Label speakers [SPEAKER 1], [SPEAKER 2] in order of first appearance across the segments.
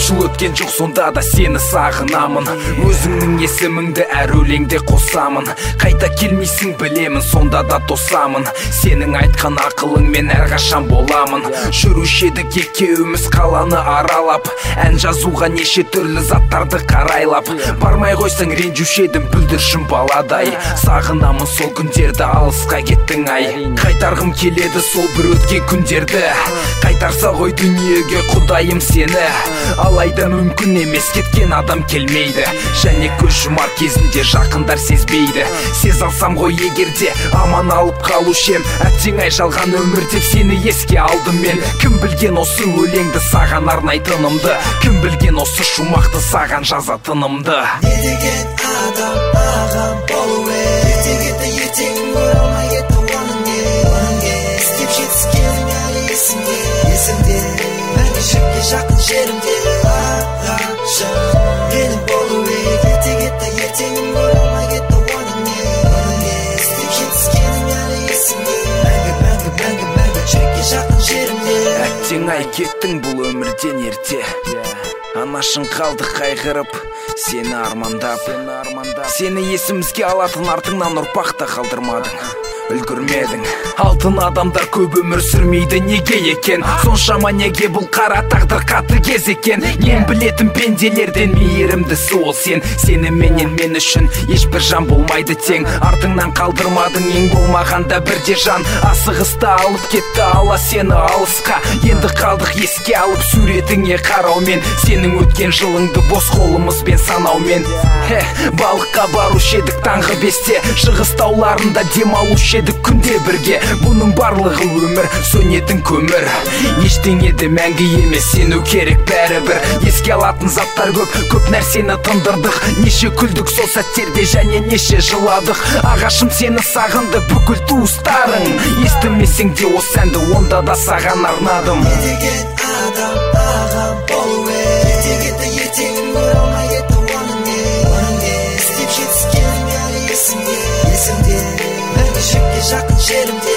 [SPEAKER 1] жыл өткен жоқ, сонда да сені сағынамын. Өзіңнің есіміңді әр өлеңде қосамын. Қайта келмейсің білемін, сонда да тосамын. Сенің айтқан ақылыңмен әрқашан боламын. Жүруші едік екеуміз қаланы аралап, ән жазуға неше түрлі заттарды қарайлап. Бармай қойсаң ренжуші едім бүлдіршін баладай. Сағынамын сол күндерді, алысқа кеттің ай. Қайтарғым келеді сол бір өткен күндерді. Қайтарса ғой дүниеге құдайым сені. Алайда мүмкін емес, кеткен адам келмейді. Және көз жұмар кезінде жақындар сезбейді. Сез алсам ғой егерде аман алып қалушы ем. Әттең ай жалған өмір деп сені еске алдым мен. Кім білген осы өлеңді саған арнайтынымды, кім білген осы шумақты саған жазатынымды.
[SPEAKER 2] Не деген адам ағам болу ертегеді ертең көре алмай кетті оның не істеп жетіскенің әлі есімде мәңгі жүрекке жақын жерімде ағашым менің болу ертегеді ертең көре алмай кетті оның не істеп жетіскенің әлі есімде мәңгі жүрекке жақын жерімде.
[SPEAKER 1] Әттең ай кеттің бұл өмірден ерте, анашың қалды қайғырып сені армандап. Сені есімізге алатын артыңнан ұрпақ та қалдырмадың, үлгірмедің. Алтын адамдар көп өмір сүрмейді, неге екен? Соншама неге бұл қара тағдыр қатыгез екен? Мен білетін пенделерден мейірімдісі ол сен. Сені менен мен үшін ешбір жан болмайды тең. Артыңнан қалдырмадың ең болмағанда бірде жан. Асығысты алып кетті ала сені алысқа. Енді қалдық еске алып суретіңе қараумен. Сенің өткен жылыңды бос қолымызбен санаумен. Балыққа барушы едік таңғы 5-те, шығыс тауларында демалушы едік күнде бірге. Бұның барлығы өмір, сөнетін көмір. Ештеңе де мәңгі емес, сену керек бәрібір. Еске алатын заттар көп нәрсені тындырдық. Неше күлдік сол сәттерде және неше жыладық. Ағашым сені сағынды бүкіл туыстарың. Естімесең де осы әнді онда да саған арнадым.
[SPEAKER 2] Не деген адам ағам болу ертегеді ертең көре алмай кетті оның не істеп жетіскенің әлі есімде мәңгі жүрекке жақын жерімде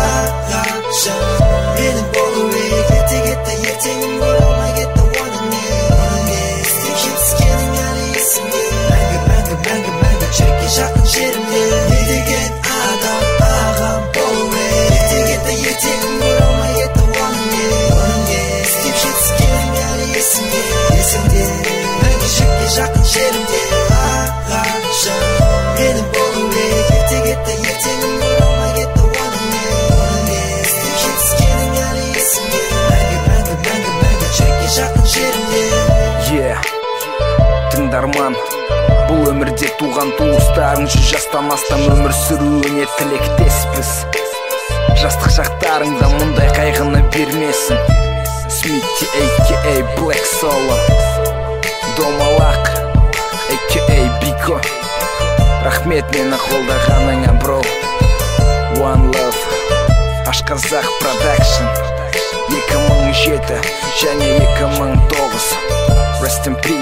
[SPEAKER 2] ағашым менің болу ертегеді ертең көре алмай кетті оның не істеп жетіскенің әлі есімде мәңгі жүрекке жақын жерімде. Не деген адам ағам болу ертегеді ертең көре алмай кетті оның не істеп жетіскенің әлі есімде мәңгі жүрекке жақын жерімде ағашым менің болу ертегеді ертең көре алмай кетті оның не істеп жетіскенің әлі есімде мәңгі жүрекке жақын жерімде.
[SPEAKER 1] Тыңдарман, бұл өмірде туған туыстарың 100 жастан астам өмір сүруіне тілектеспіз. Жастық шақтарыңда мұндай қайғыны бермесін. Смитти a.k.a. Black Solo, Домалақ a.k.a. Бико. Рахмет мені қолдағаныңа бро. One Love, Ашқазақ Production, 2007 және 2009. Rest in peace.